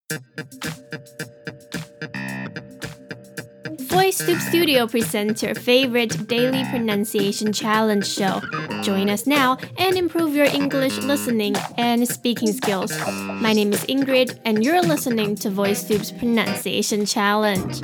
VoiceTube Studio presents your favorite daily pronunciation challenge show. Join us now and improve your English listening and speaking skills. My name is Ingrid, and you're listening to VoiceTube's Pronunciation Challenge.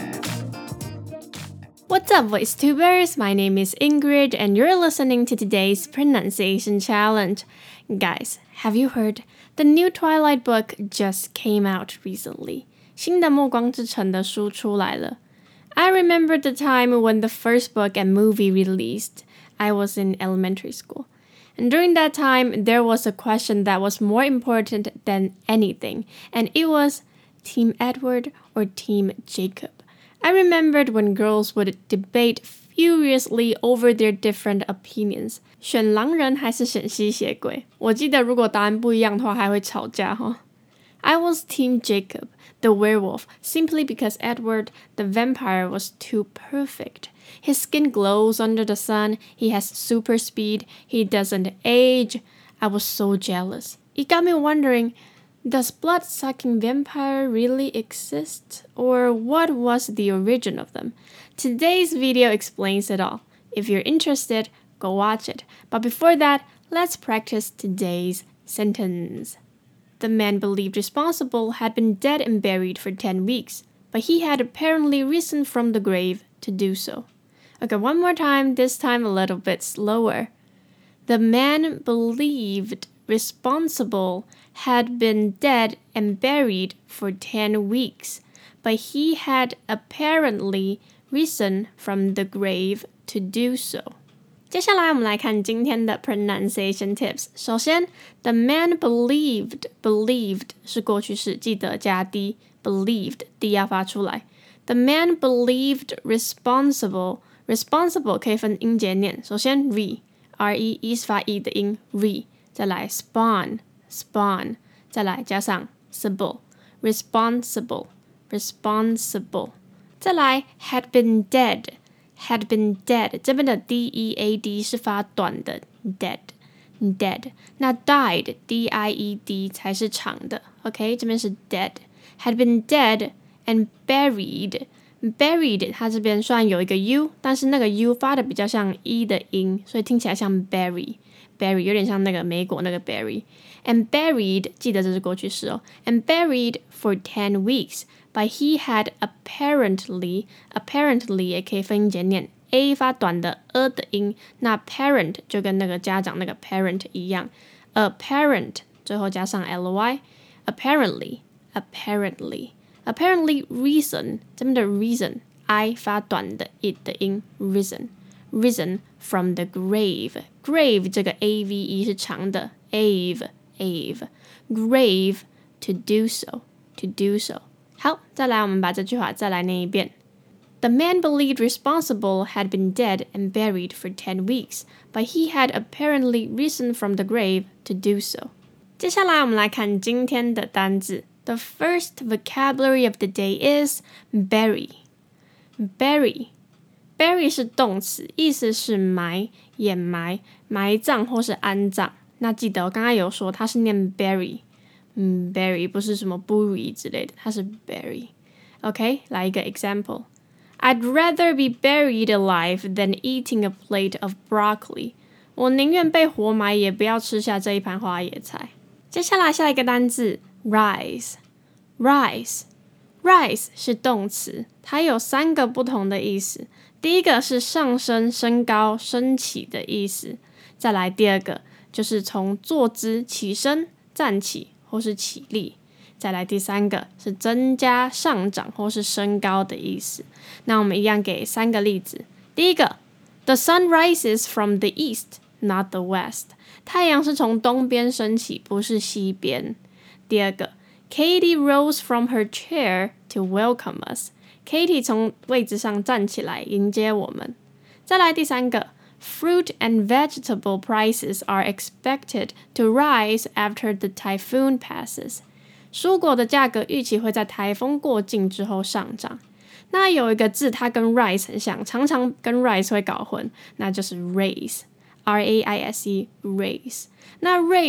What's up, VoiceTubers? My name is Ingrid, and you're listening to today's Pronunciation Challenge. Guys, have you heard? The new Twilight book just came out recently. 新的暮光之城的书出来了。I remember the time when the first book and movie released. I was in elementary school. And during that time, there was a question that was more important than anything, and it was Team Edward or Team Jacob. I remembered when girls would debate furiously over their different opinions. 选狼人还是选吸血鬼？我记得如果答案不一样的话，还会吵架齁。I was Team Jacob, the werewolf, simply because Edward, the vampire, was too perfect. His skin glows under the sun, he has super speed, he doesn't age. I was so jealous. It got me wondering, does blood-sucking vampire really exist? Or what was the origin of them? Today's video explains it all. If you're interested, go watch it. But before that, let's practice today's sentence. The man believed responsible had been dead and buried for 10 weeks, but he had apparently risen from the grave to do so. Okay, one more time, this time a little bit slower. The man believed responsible had been dead and buried for 10 weeks, but he had apparently risen from the grave to do so. 接下来我们来看今天的 pronunciation tips. 首先 the man believed 是过去式，记得加 d believed d 要发出来。The man believed responsible 可以分音节念。首先 re 是发 e 的音 re， 再来 spawn 再来加上 sible responsible， 再来 had been dead 这边的 dead 是发短的 dead， 那 died died 才是长的 OK 这边是 dead had been dead and buried 它这边虽然有一个 u， 但是那个 u 发的比较像 e 的音，所以听起来像 berry 有点像那个莓果那个 berry and buried 记得这是过去式哦 and buried for 10 weeks but he had apparently 也可以分音节念 a 发短的 的音，那 parent 就跟那个家长那个 parent 一样 apparent 最後加上 ly apparently reason 这邊的 reason I 發短的 it 的音 risen from the grave 這個 ave 是長的 ave grave to do so 好，再來我們把這句話再來念一遍 The man believed responsible had been dead and buried for 10 weeks, but he had apparently risen from the grave to do so. 接下來我們來看今天的單字 The first vocabulary of the day is bury 是動詞，意思是埋、掩埋、埋葬或是安葬。那記得我剛剛有說它是念 bury 不是什麼 bury 之類的，它是 bury OK 來一個 example I'd rather be buried alive than eating a plate of broccoli 我寧願被活埋也不要吃下這一盤花椰菜。接下來下一個單字 rise 是動詞，它有3個不同的意思。第一個是上升、升高、升起的意思。再來第二個就是從坐姿起身、站起或是起立。再來第三個是增加、上漲或是升高的意思。那我們一樣給3個例子。第一個 The sun rises from the east, not the west 太陽是從東邊升起，不是西邊。第二個Katie rose from her chair to welcome us. Katie 從位置上站起來迎接我們。再來第三個 Fruit and vegetable prices are expected to rise after the typhoon passes. 蔬果的價格預期會在颱風過境之後上漲。那有一個字它跟 rise 很像，常常跟 rise 會搞混，那就是 raise。raise。那 raise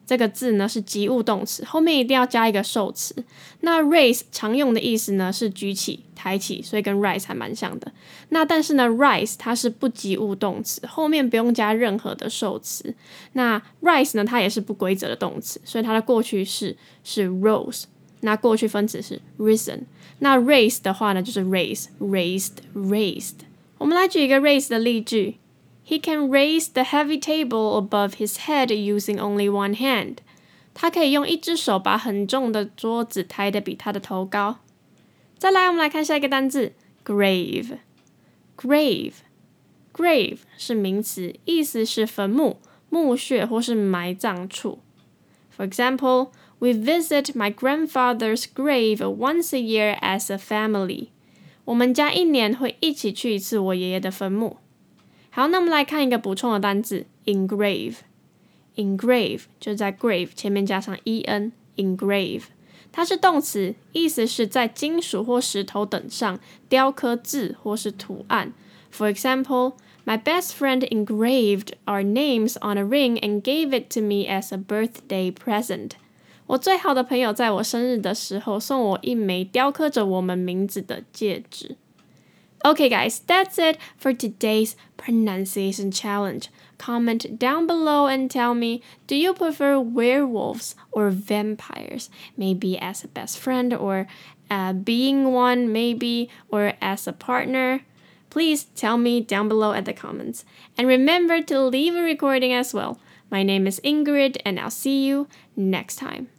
这个字呢是及物动词，后面一定要加一个受词。那 raise 常用的意思呢是举起、抬起，所以跟 rise 还蛮像的。那但是呢 rise 它是不及物动词，后面不用加任何的受词。那 rise 呢它也是不规则的动词，所以它的过去式是 rose， 那过去分词是 risen。那 raise 的话呢就是 raise， raised， raised。我们来举一个 raise 的例句。He can raise the heavy table above his head using only one hand. 他可以用一只手把很重的桌子抬得比他的头高。再来，我们来看下一个单字 grave。 grave grave 是名词，意思是坟墓、墓穴或是埋葬处。For example, we visit my grandfather's grave once a year as a family. 我们家一年会一起去一次我爷爷的坟墓。好，那我们来看一个补充的单字 engrave。 engrave 就在 grave 前面加上 en， engrave 它是动词，意思是在金属或石头等上雕刻字或是图案。 For example, my best friend engraved our names on a ring and gave it to me as a birthday present. 我最好的朋友在我生日的时候送我一枚雕刻着我们名字的戒指。Okay, guys, that's it for today's pronunciation challenge. Comment down below and tell me, do you prefer werewolves or vampires? Maybe as a best friend or being one, maybe, or as a partner? Please tell me down below at the comments. And remember to leave a recording as well. My name is Ingrid, and I'll see you next time.